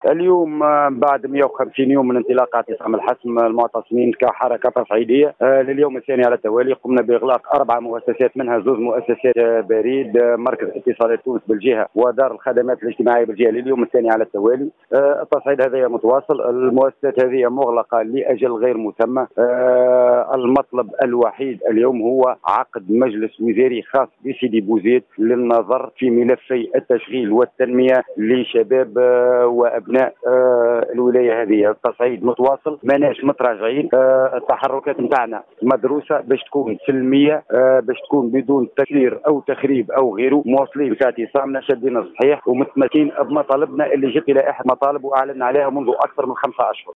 اليوم بعد 150 يوم من انطلاق اعتصام الحسم المعتصمين كحركة تصعيدية لليوم الثاني على التوالي قمنا بإغلاق 4 مؤسسات، منها 2 مؤسسات بريد، مركز اتصالات تونس بالجهة ودار الخدمات الاجتماعية بالجهة لليوم الثاني على التوالي. التصعيد هذا متواصل، المؤسسات هذه مغلقة لأجل غير مسمى. المطلب الوحيد اليوم هو عقد مجلس وزاري خاص بسيدي بوزيد للنظر في ملفي التشغيل والتنمية لشباب وابناء الولايه هذه. التصعيد متواصل، ماناش متراجعين. التحركات نتاعنا مدروسه باش تكون سلميه، باش تكون بدون تكسير او تخريب او غيره. مواصلين في اعتصامنا شادين الصحيح ومتمسكين بمطالبنا اللي جت لائحه مطالب واعلنا عليها منذ اكثر من 5 اشهر.